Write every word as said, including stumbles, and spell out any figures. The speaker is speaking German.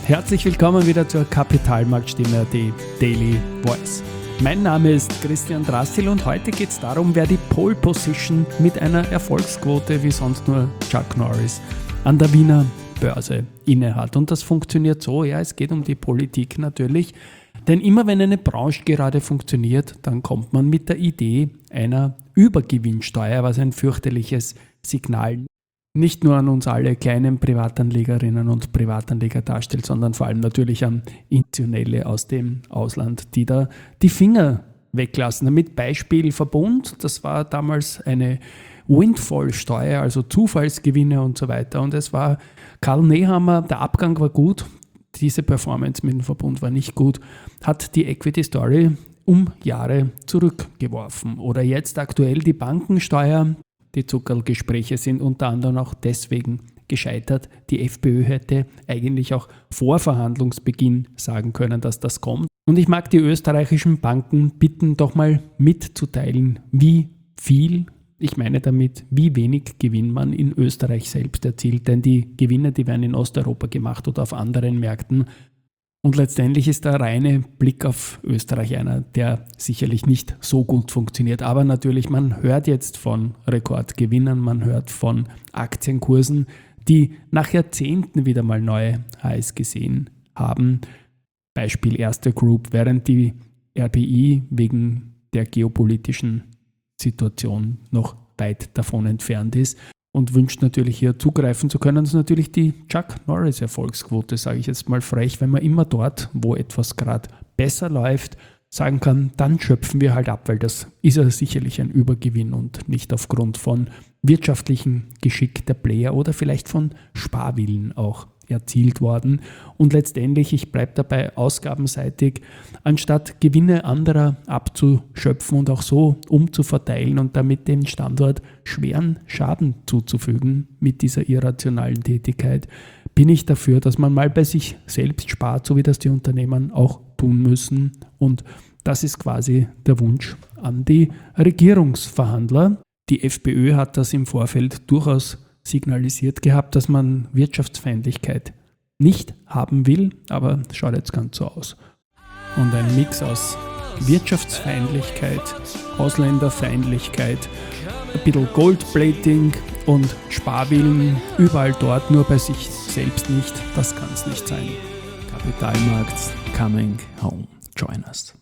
Herzlich willkommen wieder zur Kapitalmarktstimme, die Daily Voice. Mein Name ist Christian Drastil und heute geht es darum, wer die Pole Position mit einer Erfolgsquote wie sonst nur Chuck Norris an der Wiener Börse innehat. Und das funktioniert so, ja, es geht um die Politik natürlich, denn immer wenn eine Branche gerade funktioniert, dann kommt man mit der Idee einer Übergewinnsteuer, was ein fürchterliches Signal nicht nur an uns alle kleinen Privatanlegerinnen und Privatanleger darstellt, sondern vor allem natürlich an Institutionelle aus dem Ausland, die da die Finger weglassen. Mit Beispiel Verbund, das war damals eine Windfall-Steuer, also Zufallsgewinne und so weiter. Und es war Karl Nehammer, der Abgang war gut, diese Performance mit dem Verbund war nicht gut, hat die Equity Story um Jahre zurückgeworfen. Oder jetzt aktuell die Bankensteuer. Die Zuckerlgespräche sind unter anderem auch deswegen gescheitert. Die FPÖ hätte eigentlich auch vor Verhandlungsbeginn sagen können, dass das kommt. Und ich mag die österreichischen Banken bitten, doch mal mitzuteilen, wie viel, ich meine damit, wie wenig Gewinn man in Österreich selbst erzielt. Denn die Gewinne, die werden in Osteuropa gemacht oder auf anderen Märkten. Und letztendlich ist der reine Blick auf Österreich einer, der sicherlich nicht so gut funktioniert. Aber natürlich, man hört jetzt von Rekordgewinnern, man hört von Aktienkursen, die nach Jahrzehnten wieder mal neue Highs gesehen haben. Beispiel Erste Group, während die R B I wegen der geopolitischen Situation noch weit davon entfernt ist. Und wünscht natürlich hier zugreifen zu können. Das ist natürlich die Chuck Norris Erfolgsquote, sage ich jetzt mal frech, wenn man immer dort, wo etwas gerade besser läuft, sagen kann, dann schöpfen wir halt ab, weil das ist ja sicherlich ein Übergewinn und nicht aufgrund von wirtschaftlichem Geschick der Player oder vielleicht von Sparwillen auch erzielt worden. Und letztendlich, ich bleibe dabei ausgabenseitig, anstatt Gewinne anderer abzuschöpfen und auch so umzuverteilen und damit dem Standort schweren Schaden zuzufügen mit dieser irrationalen Tätigkeit, bin ich dafür, dass man mal bei sich selbst spart, so wie das die Unternehmen auch tun müssen. Und das ist quasi der Wunsch an die Regierungsverhandler. Die FPÖ hat das im Vorfeld durchaus signalisiert gehabt, dass man Wirtschaftsfeindlichkeit nicht haben will, aber schaut jetzt ganz so aus. Und ein Mix aus Wirtschaftsfeindlichkeit, Ausländerfeindlichkeit, ein bisschen Goldplating und Sparwillen, überall dort, nur bei sich selbst nicht, das kann es nicht sein. Kapitalmarkt coming home. Join us.